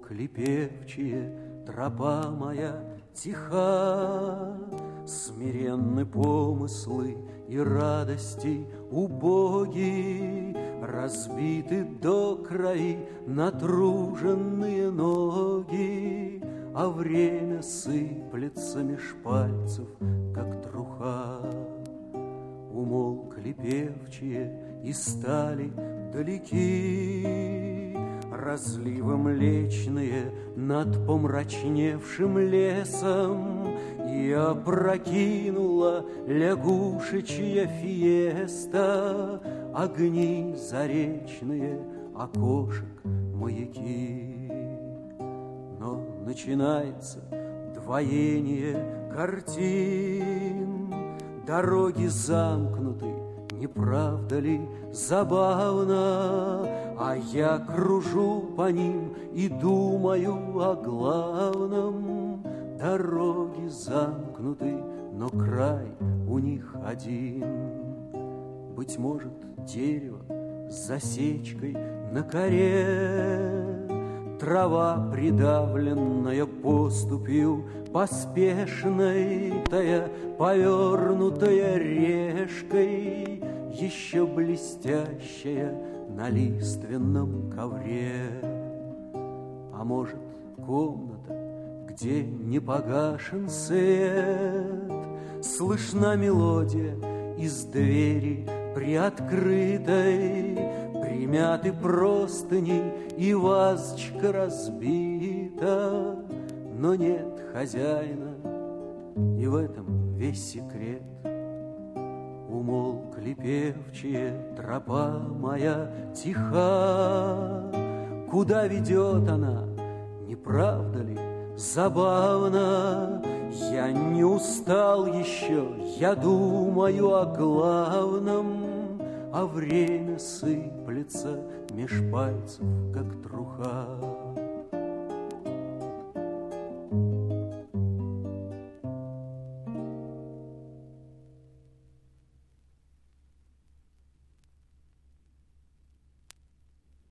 Умолкли певчие, тропа моя тиха, смиренны помыслы и радости убоги, разбиты до крови натруженные ноги, а время сыплется меж пальцев, как труха. Умолкли певчие и стали далеки разливы млечные над помрачневшим лесом, и опрокинула лягушечья фиеста огни заречные окошек маяки. Но начинается двоение картин, дороги замкнуты, не правда ли забавно? А я кружу по ним и думаю о главном. Дороги замкнуты, но край у них один. Быть может, дерево с засечкой на коре, трава, придавленная поступью поспешной, повернутая решкой, еще блестящая на лиственном ковре. А может, комната, где не погашен свет, слышна мелодия из двери приоткрытой, примяты простыни и вазочка разбита, но нет хозяина, и в этом весь секрет. Умолкли певчие, тропа моя тиха, куда ведет она, не правда ли забавно? Я не устал еще, я думаю о главном, а время сыплется меж пальцев, как труха.